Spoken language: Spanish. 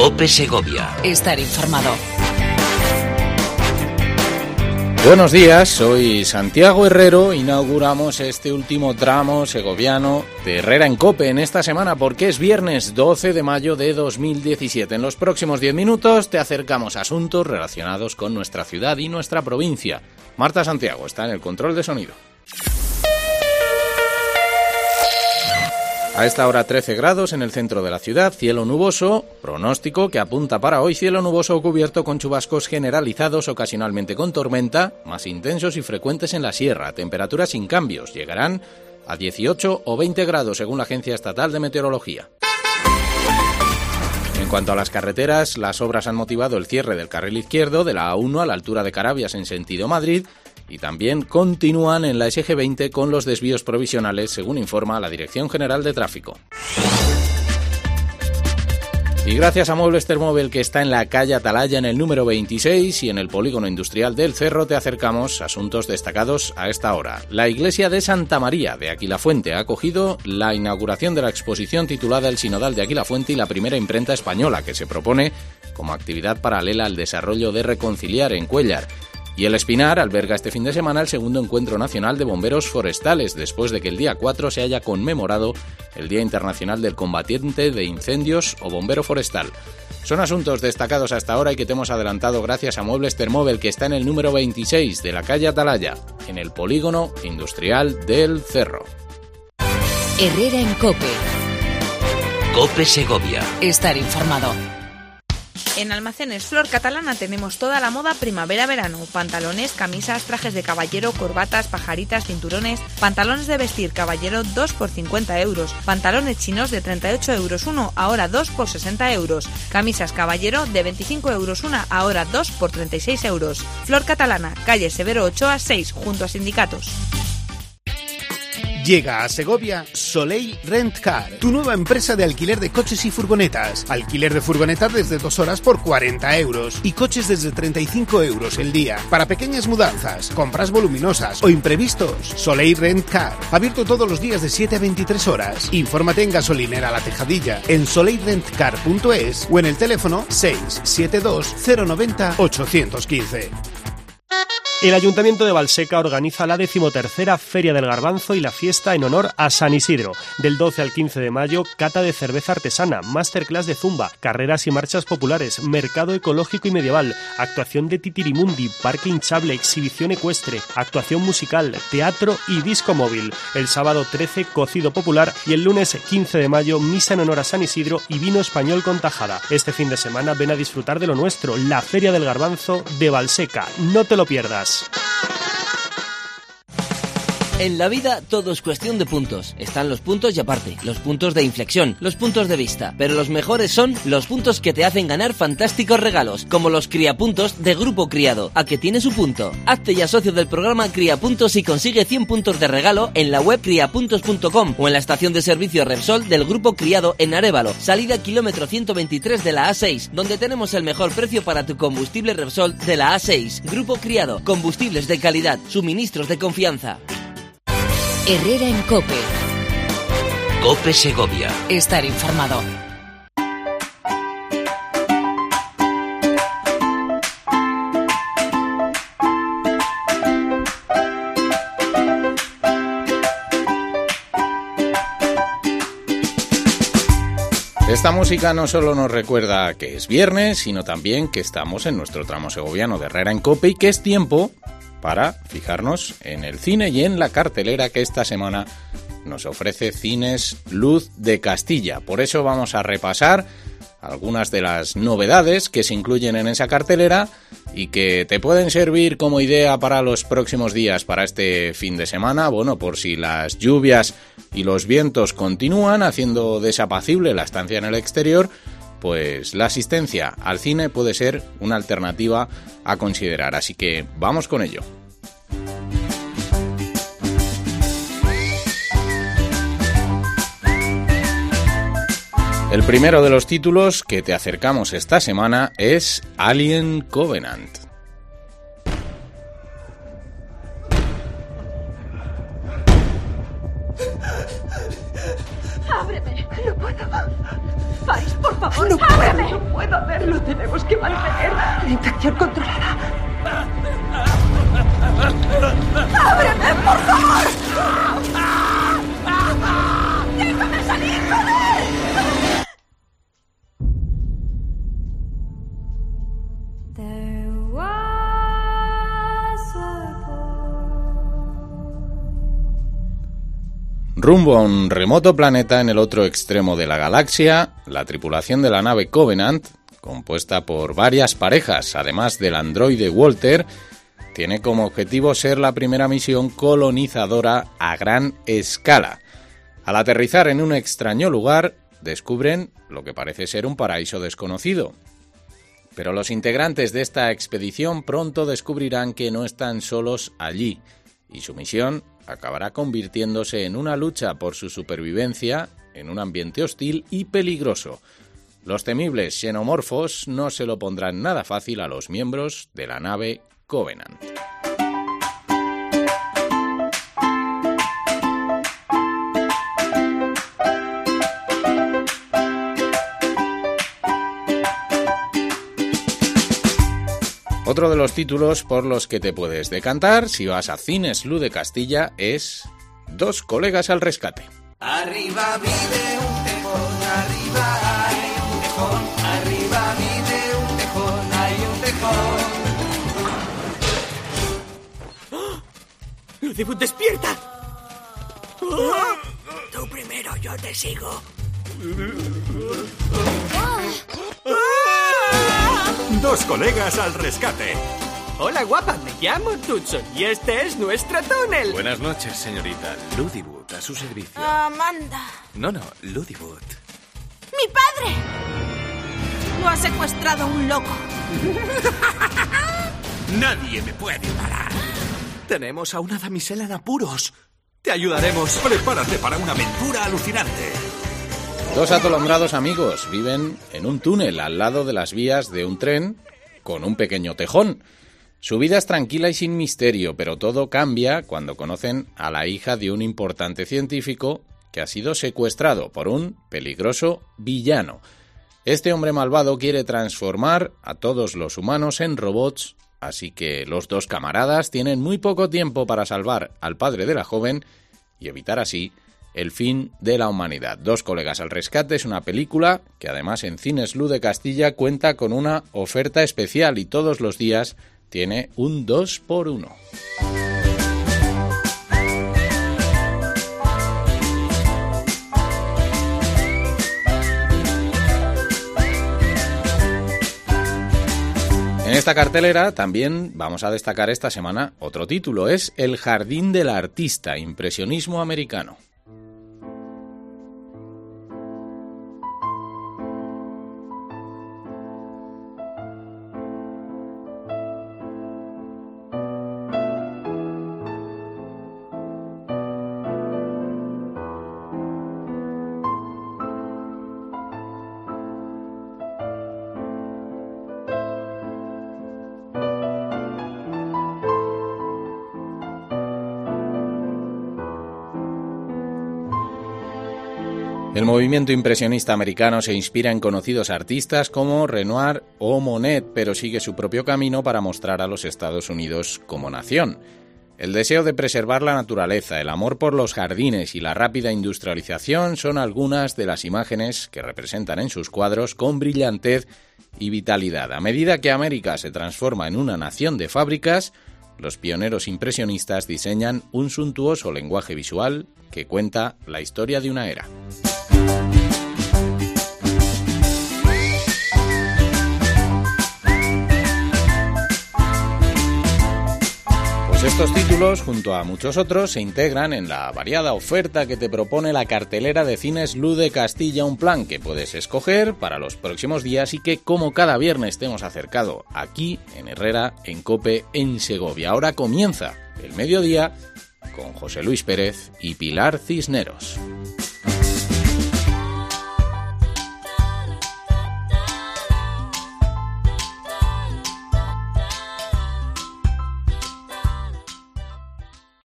COPE Segovia. Estar informado. Buenos días, soy Santiago Herrero. Inauguramos este último tramo segoviano de Herrera en COPE en esta semana porque es viernes 12 de mayo de 2017. En los próximos 10 minutos te acercamos a asuntos relacionados con nuestra ciudad y nuestra provincia. Marta Santiago está en el control de sonido. A esta hora 13 grados en el centro de la ciudad, cielo nuboso, pronóstico que apunta para hoy cielo nuboso cubierto con chubascos generalizados, ocasionalmente con tormenta, más intensos y frecuentes en la sierra, temperaturas sin cambios, llegarán a 18 o 20 grados según la Agencia Estatal de Meteorología. En cuanto a las carreteras, las obras han motivado el cierre del carril izquierdo de la A1 a la altura de Carabias en sentido Madrid, y también continúan en la SG20 con los desvíos provisionales, según informa la Dirección General de Tráfico. Y gracias a Muebles Termóvel, que está en la calle Atalaya en el número 26 y en el polígono industrial del Cerro, te acercamos a asuntos destacados a esta hora. La iglesia de Santa María de Aquilafuente ha acogido la inauguración de la exposición titulada El Sinodal de Aquilafuente y la primera imprenta española, que se propone como actividad paralela al desarrollo de Reconciliar en Cuéllar. Y el Espinar alberga este fin de semana el segundo encuentro nacional de bomberos forestales, después de que el día 4 se haya conmemorado el Día Internacional del Combatiente de Incendios o Bombero Forestal. Son asuntos destacados hasta ahora y que te hemos adelantado gracias a Muebles Termóvel, que está en el número 26 de la calle Atalaya, en el polígono industrial del Cerro. Herrera en COPE. COPE Segovia. Estar informado. En Almacenes Flor Catalana tenemos toda la moda primavera-verano. Pantalones, camisas, trajes de caballero, corbatas, pajaritas, cinturones. Pantalones de vestir caballero 2 por 50 euros. Pantalones chinos de 38 euros uno, ahora 2 por 60 euros. Camisas caballero de 25 euros una, ahora 2 por 36 euros. Flor Catalana, calle Severo Ochoa 6, junto a Sindicatos. Llega a Segovia Soleil Rent Car, tu nueva empresa de alquiler de coches y furgonetas. Alquiler de furgonetas desde 2 horas por 40 euros y coches desde 35 euros el día. Para pequeñas mudanzas, compras voluminosas o imprevistos, Soleil Rent Car. Abierto todos los días de 7 a 23 horas. Infórmate en Gasolinera La Tejadilla, en soleilrentcar.es o en el teléfono 672 090 815. El Ayuntamiento de Valseca organiza la 13ª Feria del Garbanzo y la fiesta en honor a San Isidro. Del 12 al 15 de mayo, cata de cerveza artesana, masterclass de zumba, carreras y marchas populares, mercado ecológico y medieval, actuación de Titirimundi, parque hinchable, exhibición ecuestre, actuación musical, teatro y disco móvil. El sábado 13, cocido popular y el lunes 15 de mayo, misa en honor a San Isidro y vino español con tajada. Este fin de semana ven a disfrutar de lo nuestro, la Feria del Garbanzo de Valseca. No te lo pierdas. En la vida todo es cuestión de puntos. Están los puntos y aparte, los puntos de inflexión, los puntos de vista. Pero los mejores son los puntos que te hacen ganar fantásticos regalos, como los Criapuntos de Grupo Criado. ¿A que tiene su punto? Hazte ya socio del programa Criapuntos y consigue 100 puntos de regalo en la web criapuntos.com o en la estación de servicio Repsol del Grupo Criado en Arévalo, salida kilómetro 123 de la A6, donde tenemos el mejor precio para tu combustible Repsol de la A6. Grupo Criado, combustibles de calidad, suministros de confianza. Herrera en COPE. COPE Segovia. Estar informado. Esta música no solo nos recuerda que es viernes, sino también que estamos en nuestro tramo segoviano de Herrera en COPE y que es tiempo para fijarnos en el cine y en la cartelera que esta semana nos ofrece Cines Luz de Castilla. Por eso vamos a repasar algunas de las novedades que se incluyen en esa cartelera y que te pueden servir como idea para los próximos días, para este fin de semana. Bueno, por si las lluvias y los vientos continúan haciendo desapacible la estancia en el exterior, pues la asistencia al cine puede ser una alternativa a considerar. Así que vamos con ello. El primero de los títulos que te acercamos esta semana es Alien Covenant. ¡Ábreme! ¡No puedo! ¡Paris, por favor! ¡No ábreme! puedo! puedo hacerlo. Tenemos que mantener la infección controlada. ¡Ábreme, por favor! ¡Déjame salir, joder! Rumbo a un remoto planeta en el otro extremo de la galaxia, la tripulación de la nave Covenant, compuesta por varias parejas, además del androide Walter, tiene como objetivo ser la primera misión colonizadora a gran escala. Al aterrizar en un extraño lugar, descubren lo que parece ser un paraíso desconocido. Pero los integrantes de esta expedición pronto descubrirán que no están solos allí, y su misión acabará convirtiéndose en una lucha por su supervivencia en un ambiente hostil y peligroso. Los temibles xenomorfos no se lo pondrán nada fácil a los miembros de la nave Covenant. Otro de los títulos por los que te puedes decantar si vas a Cines Luz de Castilla es Dos colegas al rescate. Arriba vive un tejón, arriba hay un tejón, arriba vive un tejón, hay un tejón. ¡Oh! ¡Ludibut, despierta! ¡Oh! Tú primero, yo te sigo. Dos colegas al rescate. Hola, guapa, me llamo Tucson y este es nuestro túnel. Buenas noches, señorita. Ludibut, a su servicio. Amanda. No, Ludibut. ¡Mi padre! Lo ha secuestrado un loco. Nadie me puede parar. Tenemos a una damisela en apuros. Te ayudaremos. Prepárate para una aventura alucinante. Dos atolondrados amigos viven en un túnel al lado de las vías de un tren con un pequeño tejón. Su vida es tranquila y sin misterio, pero todo cambia cuando conocen a la hija de un importante científico que ha sido secuestrado por un peligroso villano. Este hombre malvado quiere transformar a todos los humanos en robots, así que los dos camaradas tienen muy poco tiempo para salvar al padre de la joven y evitar así el fin de la humanidad. Dos colegas al rescate es una película que además en Cines Luz de Castilla cuenta con una oferta especial y todos los días tiene un 2x1. En esta cartelera también vamos a destacar esta semana otro título, es El jardín del artista, impresionismo americano. El movimiento impresionista americano se inspira en conocidos artistas como Renoir o Monet, pero sigue su propio camino para mostrar a los Estados Unidos como nación. El deseo de preservar la naturaleza, el amor por los jardines y la rápida industrialización son algunas de las imágenes que representan en sus cuadros con brillantez y vitalidad. A medida que América se transforma en una nación de fábricas, los pioneros impresionistas diseñan un suntuoso lenguaje visual que cuenta la historia de una era. Pues estos títulos, junto a muchos otros, se integran en la variada oferta que te propone la cartelera de Cines Luz de Castilla, un plan que puedes escoger para los próximos días y que, como cada viernes te hemos acercado aquí en Herrera, en COPE, en Segovia. Ahora comienza el mediodía con José Luis Pérez y Pilar Cisneros.